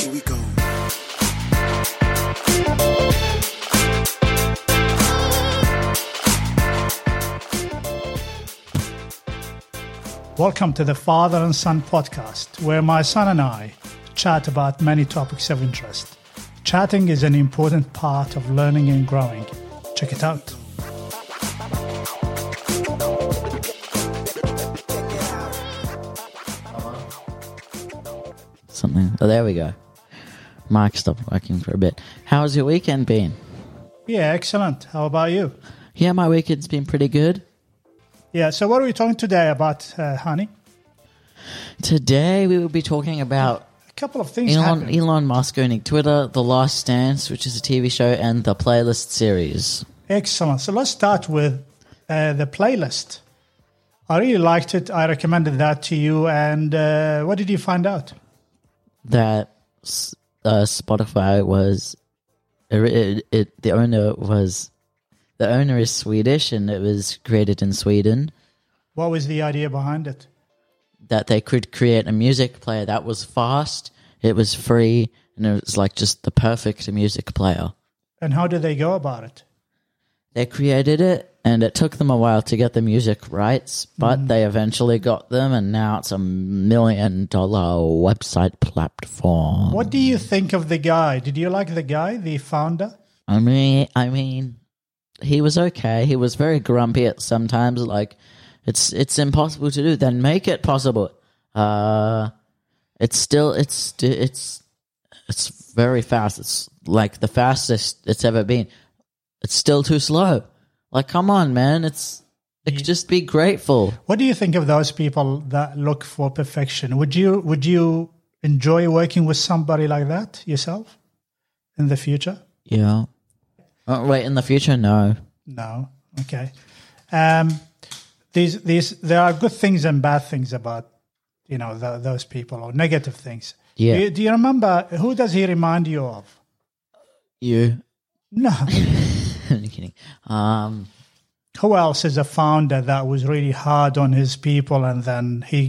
Here we go. Welcome to the Father and Son podcast, where my son and I chat about many topics of interest. Chatting is an important part of learning and growing. Check it out. Oh, there we go. Mic stopped working for a bit. How's your weekend been? Yeah, excellent. How about you? Yeah, my weekend's been pretty good. Yeah, so what are we talking today about, honey? Today we will be talking about A couple of things happened. Elon Musk owning Twitter, The Last Dance, which is a TV show, and the Playlist series. Excellent. So let's start with the playlist. I really liked it. I recommended that to you. And what did you find out? That Spotify was the owner is Swedish, and it was created in Sweden. What was the idea behind it? That they could create a music player that was fast, it was free, and it was like just the perfect music player. And how did they go about it? They created it, and it took them a while to get the music rights, but they eventually got them, and now it's $1 million website platform. What do you think of the guy? Did you like the guy, the founder? I mean, he was okay. He was very grumpy at sometimes. Like, it's impossible to do. Then make it possible. It's very fast. It's like the fastest it's ever been. It's still too slow. Like, come on, man. Just be grateful. What do you think of those people that look for perfection? Would you enjoy working with somebody like that yourself in the future? Yeah. Oh, wait, in the future, no. No. Okay. There are good things and bad things about, those people, or negative things. Yeah. Do you remember, who does he remind you of? You. No. I'm kidding. Who else is a founder that was really hard on his people, and then he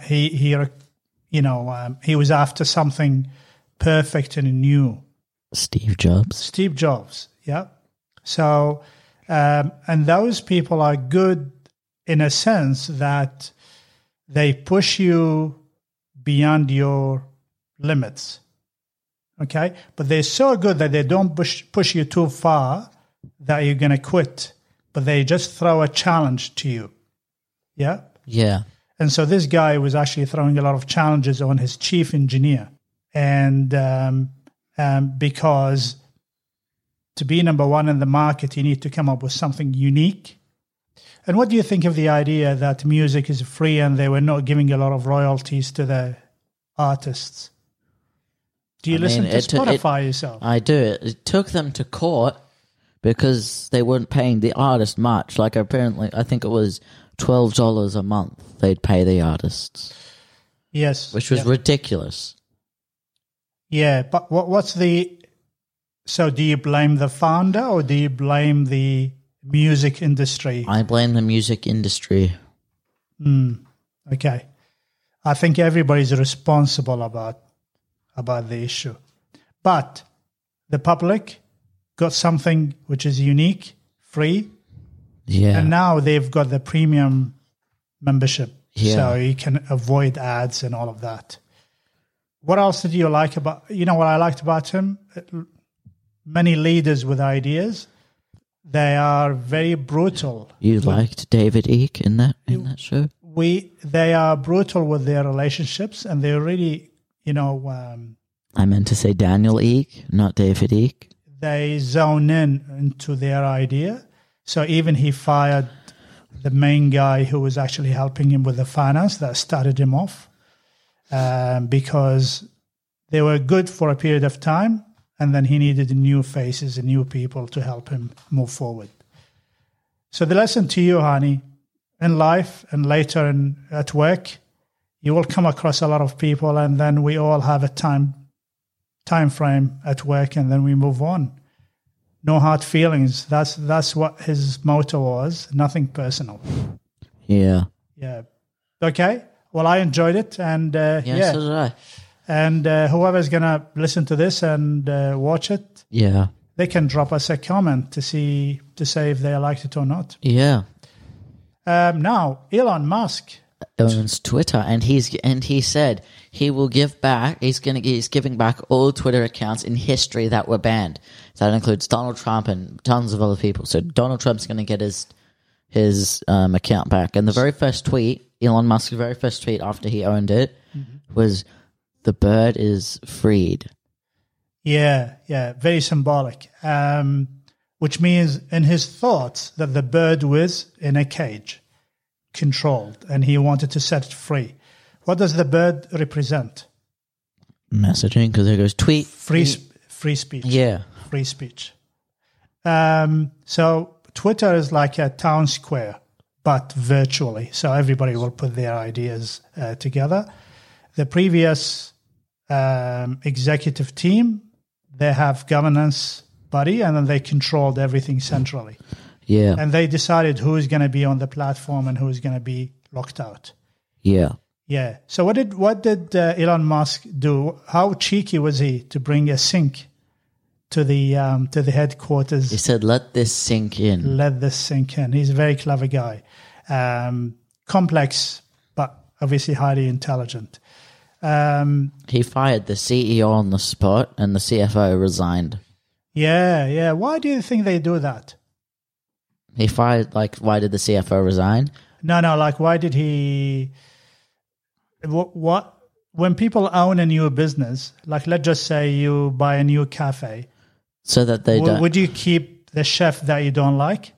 was after something perfect and new? Steve Jobs. Steve Jobs, yeah. So, and those people are good in a sense that they push you beyond your limits, okay? But they're so good that they don't push you too far that you're going to quit, but they just throw a challenge to you, yeah? Yeah. And so this guy was actually throwing a lot of challenges on his chief engineer, and because to be number one in the market, you need to come up with something unique. And what do you think of the idea that music is free and they were not giving a lot of royalties to the artists? Do you listen to Spotify yourself? I do. It took them to court because they weren't paying the artist much. Like, apparently, I think it was $12 a month they'd pay the artists. Yes. Which was ridiculous. Yeah, but what's the... So do you blame the founder or do you blame the music industry? I blame the music industry. Okay. I think everybody's responsible about the issue. But the public got something which is unique, free. Yeah. And now they've got the premium membership. Yeah. So you can avoid ads and all of that. What else did you like about... what I liked about him? Many leaders with ideas, they are very brutal. You liked David Icke in that show? They are brutal with their relationships, and they're really, I meant to say Daniel Icke, not David Icke. They zone into their idea. So even he fired the main guy who was actually helping him with the finance that started him off, because they were good for a period of time. And then he needed new faces and new people to help him move forward. So the lesson to you, honey, in life and later at work, you will come across a lot of people, and then we all have a time frame at work, and then we move on. No hard feelings. That's what his motto was. Nothing personal. Yeah. Yeah. Okay. Well, I enjoyed it, and so did I. And whoever's going to listen to this and watch it, Yeah. they can drop us a comment to say if they liked it or not. Yeah. Now, Elon Musk Owns Twitter, and he said he will give back. He's giving back all Twitter accounts in history that were banned. So that includes Donald Trump and tons of other people. So Donald Trump's going to get his account back. And the very first tweet, Elon Musk's very first tweet after he owned it, was, "The bird is freed." Yeah, very symbolic. Which means in his thoughts that the bird was in a cage, controlled, and he wanted to set it free. What does the bird represent? Messaging, because it goes tweet. Free speech. Yeah. Free speech. So Twitter is like a town square, but virtually. So everybody will put their ideas together. The previous executive team, they have governance body, and then they controlled everything centrally. Yeah. And they decided who is going to be on the platform and who is going to be locked out. Yeah. Yeah. So what did Elon Musk do? How cheeky was he to bring a sink to the headquarters? He said, "Let this sink in." Let this sink in. He's a very clever guy. Complex, but obviously highly intelligent. He fired the CEO on the spot, and the CFO resigned. Yeah. Why do you think they do that? He fired, why did the CFO resign? No, why did he... What? When people own a new business, let's just say you buy a new cafe. So that they don't... Would you keep the chef that you don't like?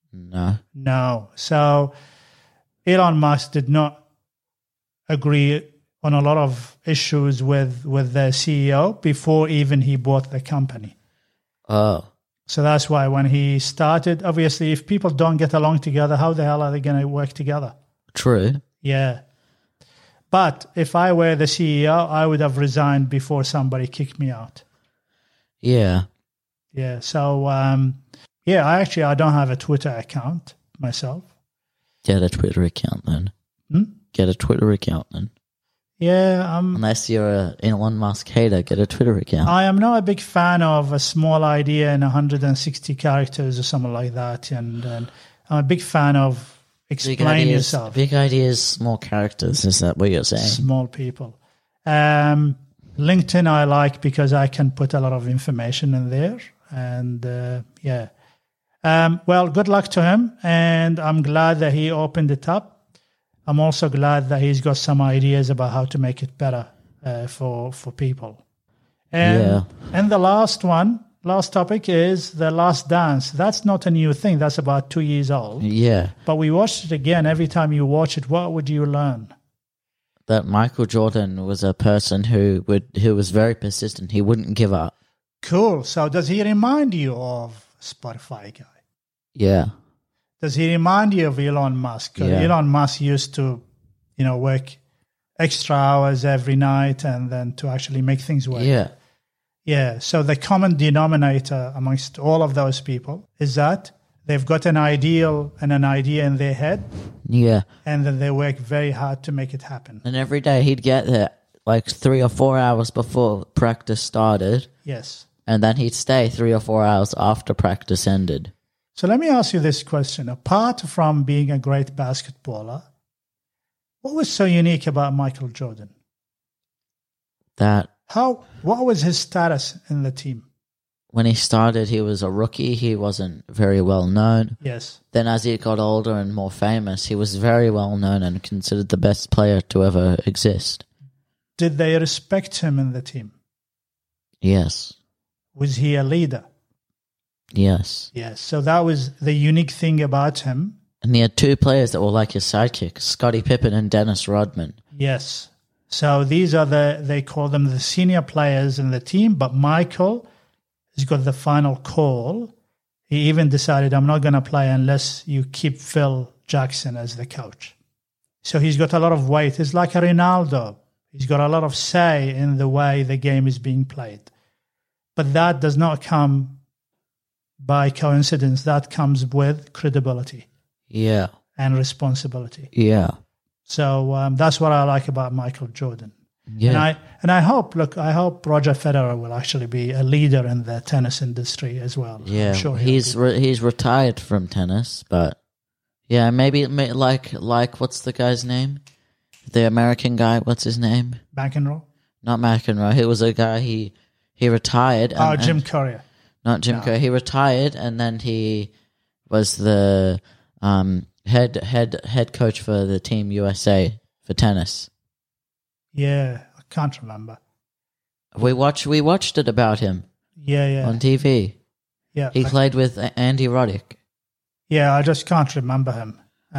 No. So Elon Musk did not agree on a lot of issues with the CEO before even he bought the company. Oh. So that's why when he started, obviously, if people don't get along together, how the hell are they going to work together? True. Yeah. But if I were the CEO, I would have resigned before somebody kicked me out. Yeah. Yeah. So, I don't have a Twitter account myself. Get a Twitter account then. Get a Twitter account then. Yeah. Unless you're an Elon Musk hater, get a Twitter account. I am not a big fan of a small idea in 160 characters or something like that. And I'm a big fan of explain yourself. Big ideas, small characters. Is that what you're saying? Small people. LinkedIn I like because I can put a lot of information in there. And well, good luck to him. And I'm glad that he opened it up. I'm also glad that he's got some ideas about how to make it better for people. And the last topic is The Last Dance. That's not a new thing. That's about 2 years old. Yeah. But we watched it again. Every time you watch it, what would you learn? That Michael Jordan was a person who was very persistent. He wouldn't give up. Cool. So does he remind you of Spotify guy? Yeah. Does he remind you of Elon Musk? Yeah. Elon Musk used to, work extra hours every night and then to actually make things work. Yeah. Yeah. So the common denominator amongst all of those people is that they've got an ideal and an idea in their head. Yeah. And then they work very hard to make it happen. And every day he'd get there 3 or 4 hours before practice started. Yes. And then he'd stay 3 or 4 hours after practice ended. So let me ask you this question. Apart from being a great basketballer, what was so unique about Michael Jordan? What was his status in the team? When he started, he was a rookie. He wasn't very well known. Yes. Then as he got older and more famous, he was very well known and considered the best player to ever exist. Did they respect him in the team? Yes. Was he a leader? Yes. Yes. So that was the unique thing about him. And he had 2 players that were like his sidekicks, Scottie Pippen and Dennis Rodman. Yes. So these are they call them the senior players in the team, but Michael has got the final call. He even decided, I'm not going to play unless you keep Phil Jackson as the coach. So he's got a lot of weight. He's like a Ronaldo. He's got a lot of say in the way the game is being played. But that does not come by coincidence. That comes with credibility. Yeah. And responsibility. Yeah. So that's what I like about Michael Jordan. Yeah. And I hope Roger Federer will actually be a leader in the tennis industry as well. Yeah, I'm sure he's retired from tennis, but yeah, maybe like what's the guy's name? The American guy, what's his name? McEnroe? Not McEnroe. He was a guy. He retired. Jim Courier. Not Jim Courier. He retired, and then he was the head coach for the Team USA for tennis. Yeah, I can't remember. We watched it about him. Yeah. On TV. Yeah, he played with Andy Roddick. Yeah, I just can't remember him.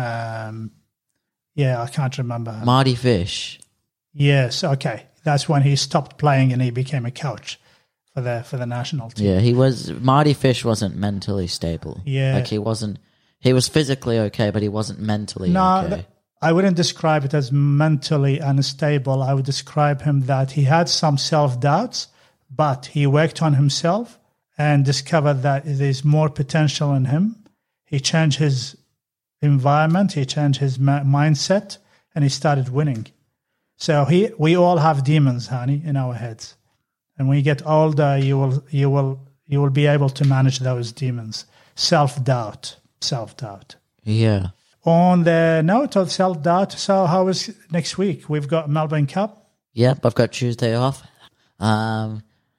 Yeah, I can't remember him. Marty Fish. Yes, okay. That's when he stopped playing and he became a coach for the national team. Yeah, Marty Fish wasn't mentally stable. Yeah. Like he was physically okay, but he wasn't mentally okay. I wouldn't describe it as mentally unstable. I would describe him that he had some self-doubts, but he worked on himself and discovered that there's more potential in him. He changed his environment, he changed his mindset, and he started winning. So we all have demons, honey, in our heads. And when you get older, you will be able to manage those demons. Self-doubt. Yeah. On the note of self-doubt, so how is next week? We've got Melbourne Cup. Yep, I've got Tuesday off. Melbourne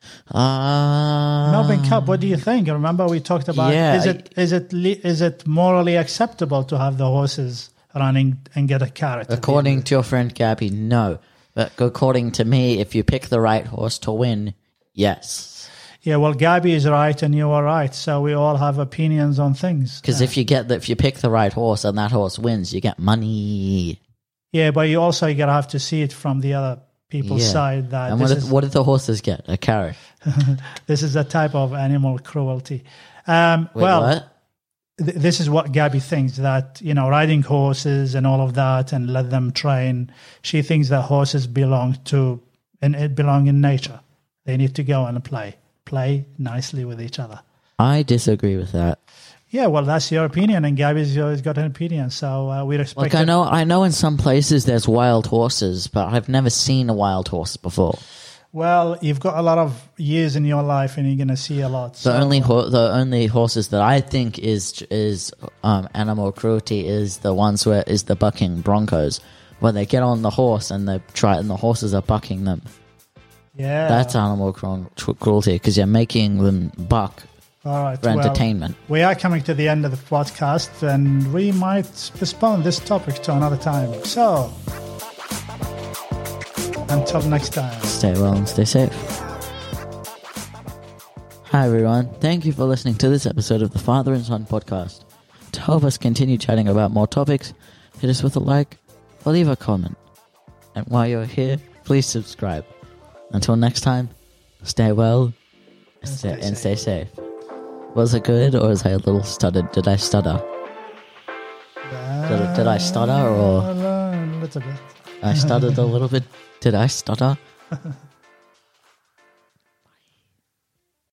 Cup, what do you think? Remember we talked about, is it morally acceptable to have the horses running and get a carrot? According to your friend Gabby, no. But according to me, if you pick the right horse to win, yes. Yeah, well, Gabby is right and you are right. So we all have opinions on things. Because if you pick the right horse and that horse wins, you get money. Yeah, but you also gotta have to see it from the other people's side. That and what did the horses get? A carrot. This is a type of animal cruelty. What? This is what Gabby thinks, that, riding horses and all of that and let them train. She thinks that horses belong in nature. They need to go and play nicely with each other. I disagree with that. Yeah, well, that's your opinion, and Gabby's always got an opinion, so we respect it. I know in some places there's wild horses, but I've never seen a wild horse before. Well, you've got a lot of years in your life, and you're going to see a lot. The only horses that I think is animal cruelty is the bucking broncos, where they get on the horse and and the horses are bucking them. Yeah, that's animal cruelty because you're making them buck. All right, for entertainment. We are coming to the end of the podcast, and we might postpone this topic to another time. So, until next time. Stay well and stay safe. Hi everyone, thank you for listening to this episode of the Father and Son podcast. To help us continue chatting about more topics, hit us with a like or leave a comment. And while you're here, please subscribe. Until next time, stay well and stay safe. Was it good, or was I a little stuttered? Did I stutter? Did I stutter, or? A little bit. I stuttered a little bit. Did I stutter?